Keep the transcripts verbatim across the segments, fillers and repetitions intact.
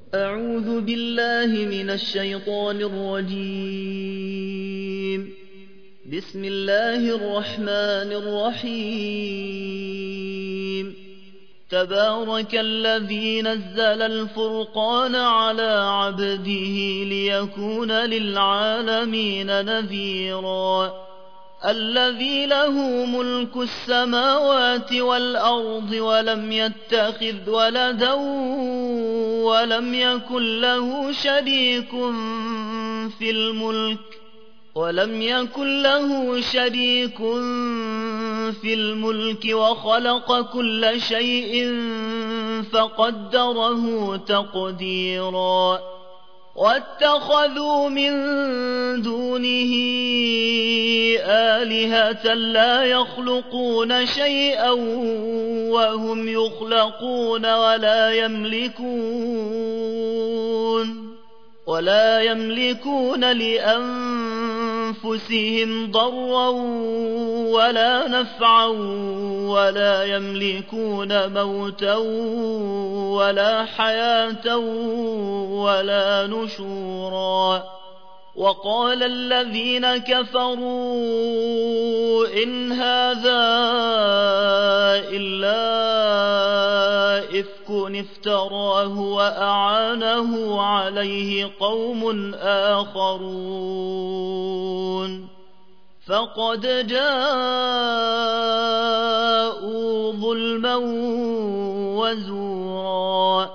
أعوذ بالله من الشيطان الرجيم. بسم الله الرحمن الرحيم. تبارك الذي نزل الفرقان على عبده ليكون للعالمين نذيرا. الذي له ملك السماوات والأرض ولم يتخذ ولدا ولم يكن له شريك في الملك ولم يكن له شريك في الملك وخلق كل شيء فقدره تقديرا. واتخذوا من دونه آلهة لا يخلقون شيئا وهم يخلقون ولا يملكون ولا يملكون لأنفسهم ضرا ولا نفعا ولا يملكون موتا ولا حياة ولا نشورا. وقال الذين كفروا إن هذا إلا إفك افتراه وأعانه عليه قوم آخرون فقد جاءوا ظلما وزورا.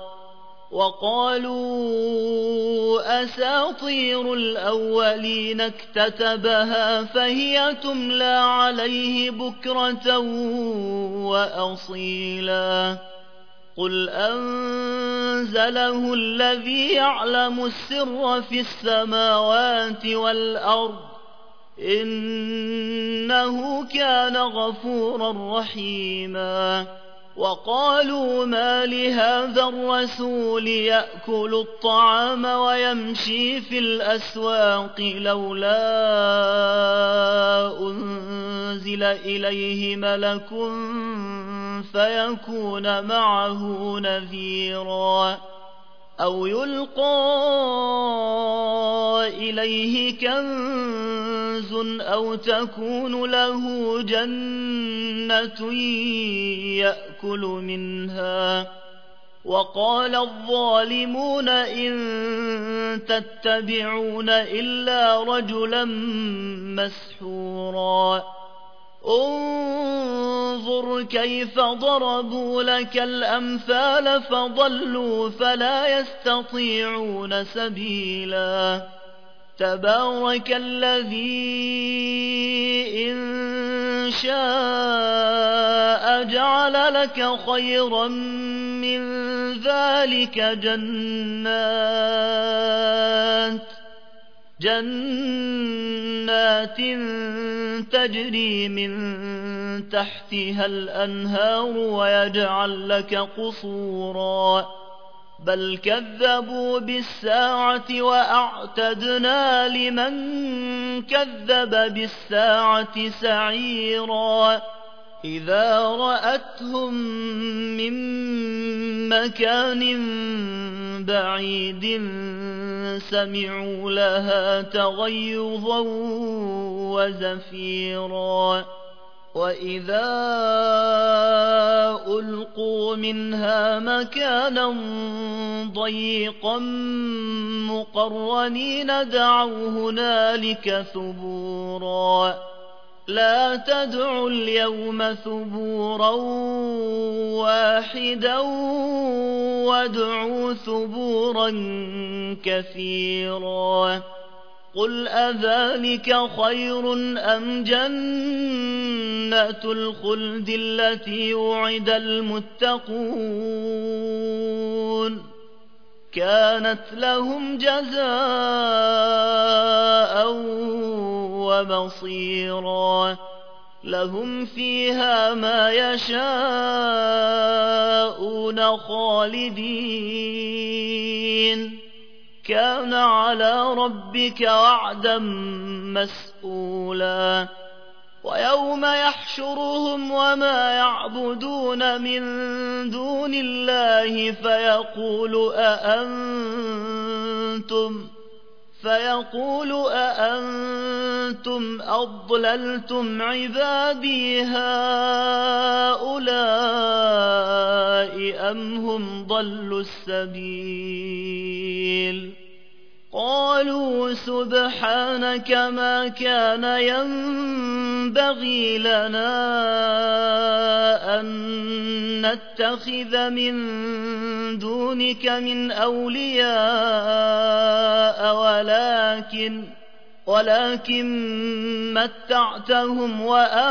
وقالوا أساطير الأولين اكتتبها فهي تملى عليه بكرة وأصيلا. قل أنزله الذي يعلم السر في السماوات والأرض إنه كان غفورا رحيما. وقالوا ما لهذا الرسول يأكل الطعام ويمشي في الأسواق لولا أنزل إليه ملك فيكون معه نذيرا أو يلقى إليه كنز أو تكون له جنة يأكل منها. وقال الظالمون إن تتبعون إلا رجلا مسحورا. انظر كيف ضربوا لك الأمثال فضلوا فلا يستطيعون سبيلا. تبارك الذي إن شاء جعل لك خيرا من ذلك جنات جنات تجري من تحتها الأنهار ويجعل لك قصورا. بل كذبوا بالساعة وأعتدنا لمن كذب بالساعة سعيرا. إذا رأتهم من مكان بعيد سمعوا لها تغيظا وزفيرا. وإذا ألقوا منها مكانا ضيقا مقرنين دعوا هنالك ثبورا. لا تدعوا اليوم ثبورا واحدا وادعوا ثبورا كثيرا. قل أذلك خير أم جنة الخلد التي وعد المتقون كانت لهم جزاء ومصيرا. لهم فيها ما يشاءون خالدين كان على ربك وعدا مسئولا. ويوم يحشرهم وما يعبدون من دون الله فيقول أأنتم فيقول أأنتم أضللتم عبادي هؤلاء أم هم ضلوا السبيل قالوا سبحانك ما كان ينبغي لنا أن نتخذ من دونك من أولياء ولكن ولكن متعتهم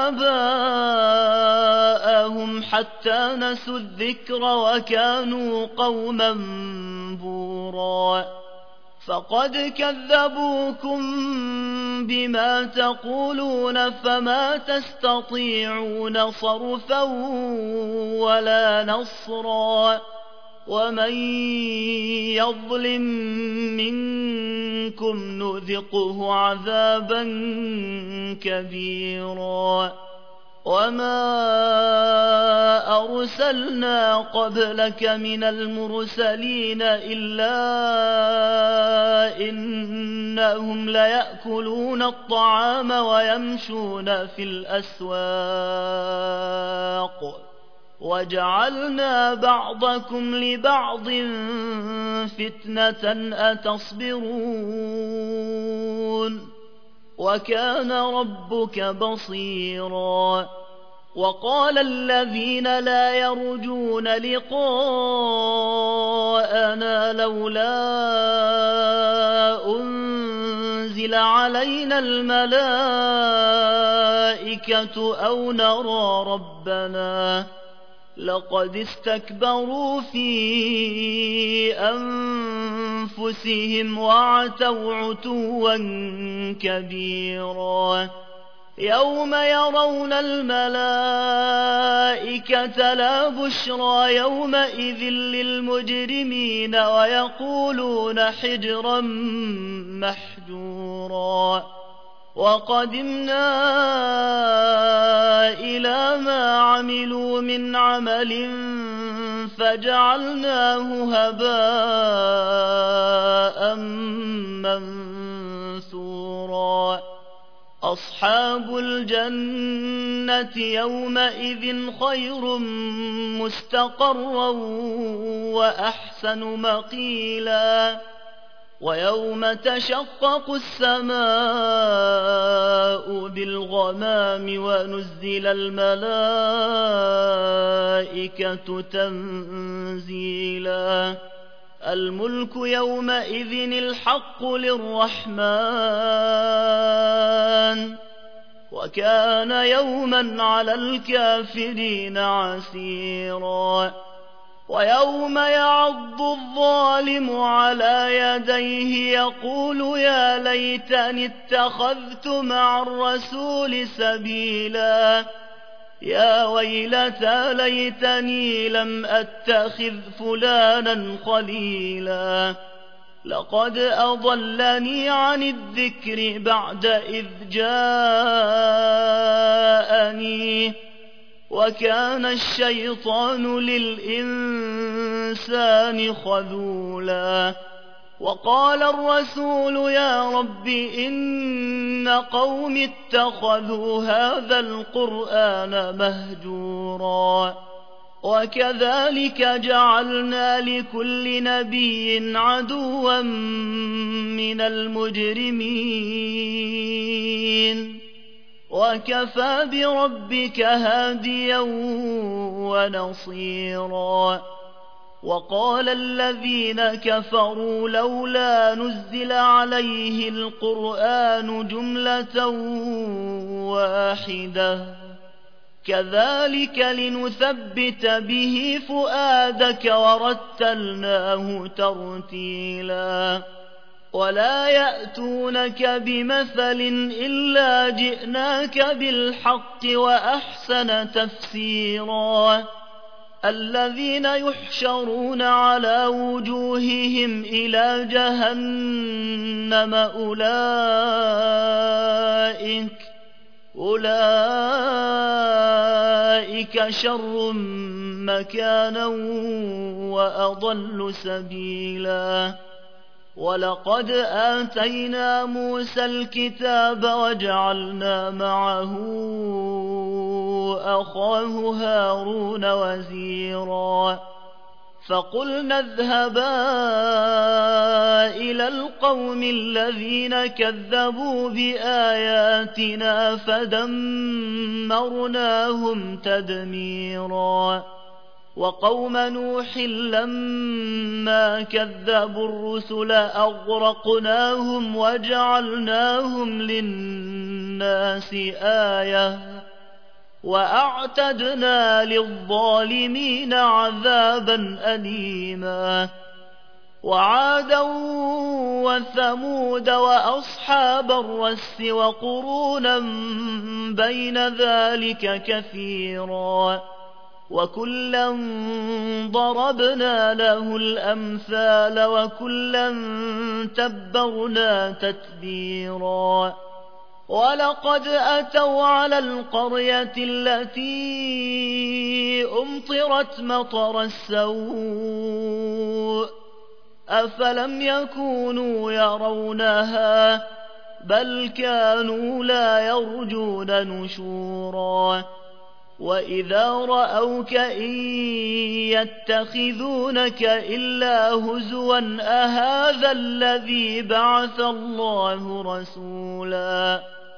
وآباءهم حتى نسوا الذكر وكانوا قوما بورا فقد كذبوكم بما تقولون فما تستطيعون صرفا ولا نصرا ومن يظلم منكم نذقه عذابا كبيرا وما أرسلنا قبلك من المرسلين إلا إنهم ليأكلون الطعام ويمشون في الأسواق وجعلنا بعضكم لبعض فتنة أتصبرون وكان ربك بصيرا وقال الذين لا يرجون لقاءنا لولا أنزل علينا الملائكة أو نرى ربنا لقد استكبروا في أنفسهم وعتوا عتوا كبيرا يوم يرون الملائكة لا بشرى يومئذ للمجرمين ويقولون حجرا محجورا وقدمنا إلى ما عملوا من عمل فجعلناه هباء منثورا أصحاب الجنة يومئذ خير مستقرا وأحسن مقيلا ويوم تشقق السماء بالغمام ونزل الملائكة تنزيلا الملك يومئذ الحق للرحمن وكان يوما على الكافرين عسيرا ويوم يعض الظالم على يديه يقول يا ليتني اتخذت مع الرسول سبيلا يا ويلتى ليتني لم أتخذ فلانا خليلا لقد أضلني عن الذكر بعد إذ جاءني وكان الشيطان للإنسان خذولا وقال الرسول يا رب إن قوم اتخذوا هذا القرآن مهجورا وكذلك جعلنا لكل نبي عدوا من المجرمين وكفى بربك هاديا ونصيرا وقال الذين كفروا لولا نزل عليه القرآن جملة واحدة كذلك لنثبت به فؤادك ورتلناه ترتيلا ولا يأتونك بمثل إلا جئناك بالحق وأحسن تفسيرا الذين يحشرون على وجوههم إلى جهنم أولئك أولئك شر مكانا وأضل سبيلا ولقد آتينا موسى الكتاب وجعلنا معه أخاه هارون وزيرا فقلنا اذهبا إلى القوم الذين كذبوا بآياتنا فدمرناهم تدميرا وقوم نوح لما كذبوا الرسل أغرقناهم وجعلناهم للناس آية وأعتدنا للظالمين عذابا أليما وعادا وثمود وأصحاب الرس وقرونا بين ذلك كثيرا وكلا ضربنا له الأمثال وكلا تبرنا تتبيرا ولقد أتوا على القرية التي أمطرت مطر السوء أفلم يكونوا يرونها بل كانوا لا يرجون نشورا وإذا رأوك إن يتخذونك إلا هزوا أهذا الذي بعث الله رسولا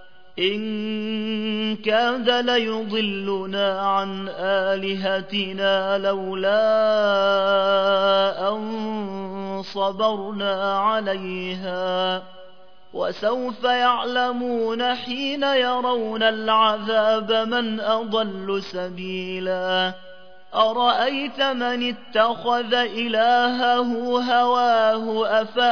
إن كاد ليضلنا عن آلهتنا لولا أن صبرنا عليها وسوف يعلمون حين يرون العذاب من أضل سبيلا أرأيت من اتخذ إلهه هواه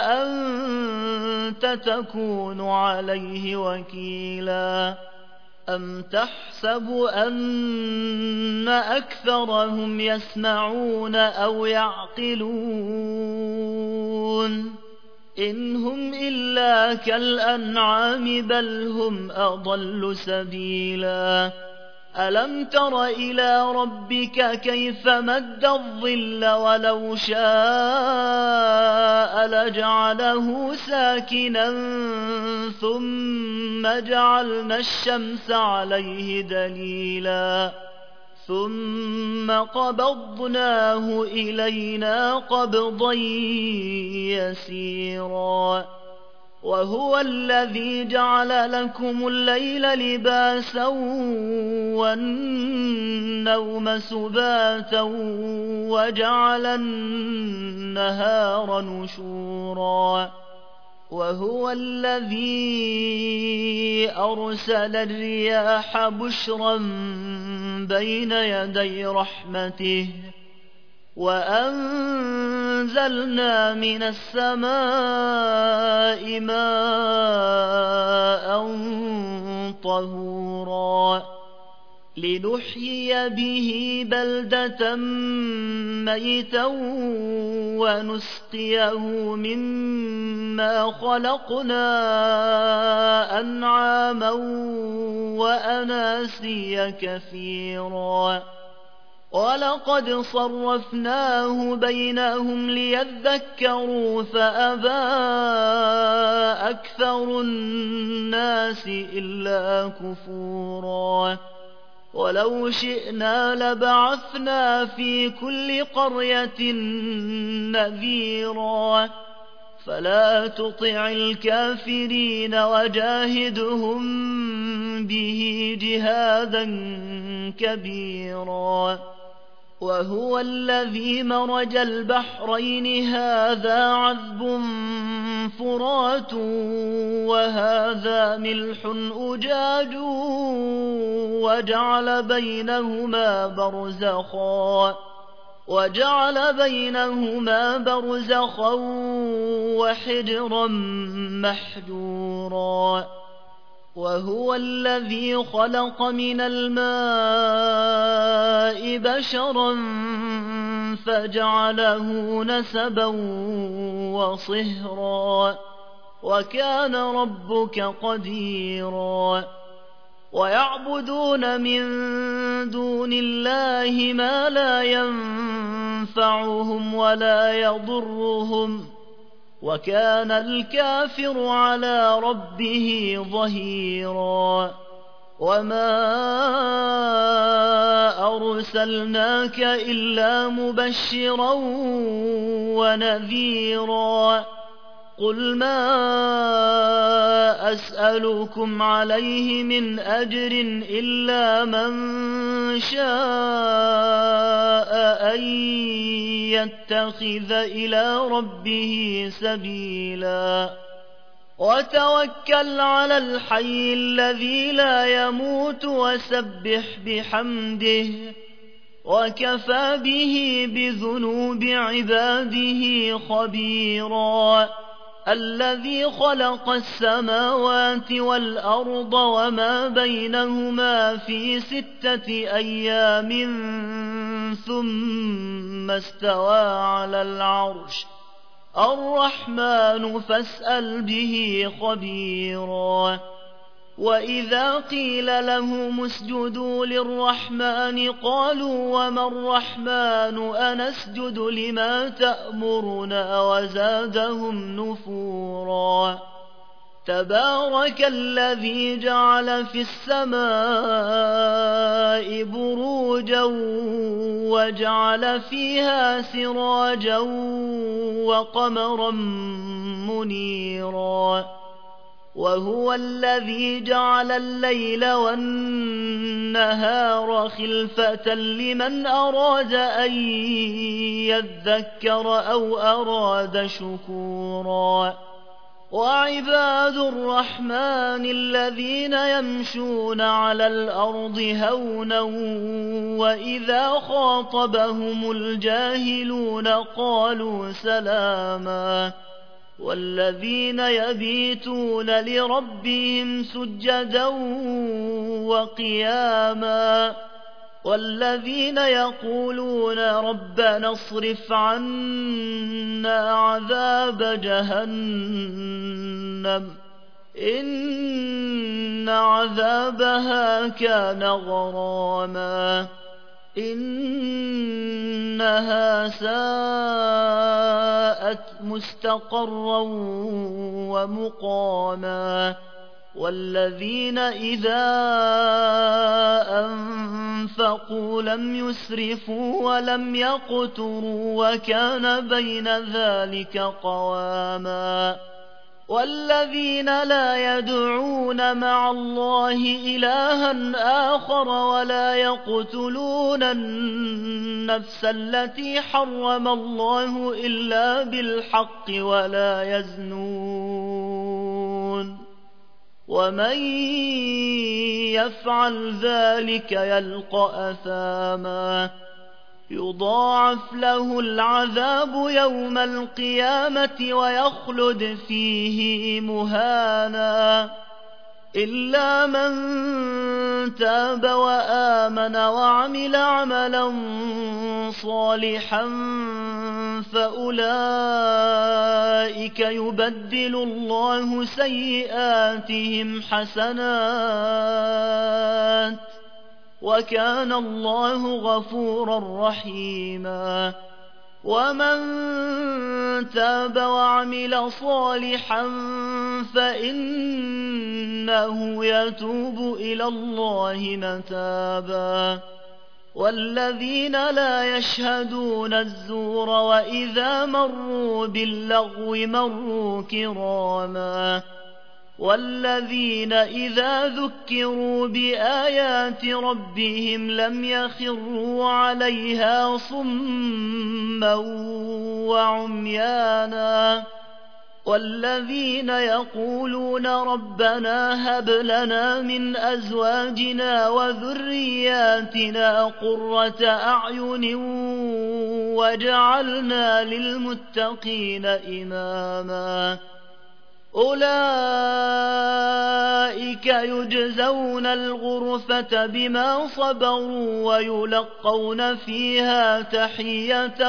أفأنت تكون عليه وكيلا أم تحسب أن أكثرهم يسمعون أو يعقلون إن هم إلا كالأنعام بل هم أضل سبيلا ألم تر إلى ربك كيف مد الظل ولو شاء لجعله ساكنا ثم جعلنا الشمس عليه دليلا ثم قبضناه إلينا قبضا يسيرا وهو الذي جعل لكم الليل لباسا والنوم سباتا وجعل النهار نشورا وهو الذي أرسل الرياح بشرا بين يدي رحمته وأنزلنا من السماء ماء طهورا لنحيي به بلدة ميتا ونسقيه مما خلقنا أنعاما وأناسيا كثيرا ولقد صرفناه بينهم ليذكروا فأبى أكثر الناس إلا كفورا ولو شئنا لبعثنا في كل قرية نذيرا فلا تطع الكافرين وجاهدهم به جهادا كبيرا وهو الذي مرج البحرين هذا عذب فرات وهذا ملح أجاج وجعل بينهما برزخا وجعل بينهما برزخا وحجرا محجورا وهو الذي خلق من الماء بشرا فجعله نسبا وصهرا وكان ربك قديرا ويعبدون من دون الله ما لا ينفعهم ولا يضرهم وكان الكافر على ربه ظهيرا وما أرسلناك إلا مبشرا ونذيرا قل ما أسألكم عليه من أجر إلا من شاء أن يتخذ إلى ربه سبيلا وتوكل على الحي الذي لا يموت وسبح بحمده وكفى به بذنوب عباده خبيرا الذي خلق السماوات والأرض وما بينهما في ستة أيام ثم استوى على العرش الرحمن فاسأل به خبيرا وإذا قيل لهم اسجدوا للرحمن قالوا وما الرحمن أنسجد لما تأمرنا وزادهم نفورا تبارك الذي جعل في السماء بروجا وجعل فيها سراجا وقمرا منيرا وهو الذي جعل الليل والنهار خلفة لمن أراد أن يذكر أو أراد شكورا وعباد الرحمن الذين يمشون على الأرض هونا وإذا خاطبهم الجاهلون قالوا سلاما والذين يبيتون لربهم سجدا وقياما والذين يقولون ربنا اصرف عنا عذاب جهنم إن عذابها كان غراما إنها ساءت مستقرا ومقاما والذين إذا أنفقوا لم يسرفوا ولم يقتروا وكان بين ذلك قواما والذين لا يدعون مع الله إلها آخر ولا يقتلون النفس التي حرم الله إلا بالحق ولا يزنون ومن يفعل ذلك يلقى أثاما يضاعف له العذاب يوم القيامة ويخلد فيه مهانا إلا من تاب وآمن وعمل عملا صالحا فأولئك يبدل الله سيئاتهم حسنات وكان الله غفورا رحيما ومن تاب وعمل صالحا فإنه يتوب إلى الله متابا والذين لا يشهدون الزور وإذا مروا باللغو مروا كراما والذين إذا ذكروا بآيات ربهم لم يخروا عليها صما وعميانا والذين يقولون ربنا هب لنا من أزواجنا وذرياتنا قرة أعين واجعلنا للمتقين إماما أولئك يجزون الغرفة بما صبروا ويلقون فيها تحية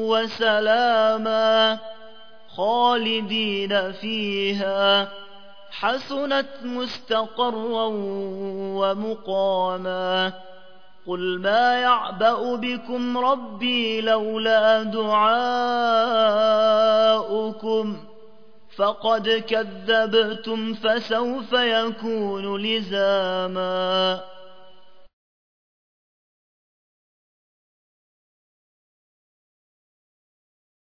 وسلاما خالدين فيها حسنت مستقرا ومقاما قل ما يعبأ بكم ربي لولا دعاؤكم فقد كذبتم فسوف يكون لزاما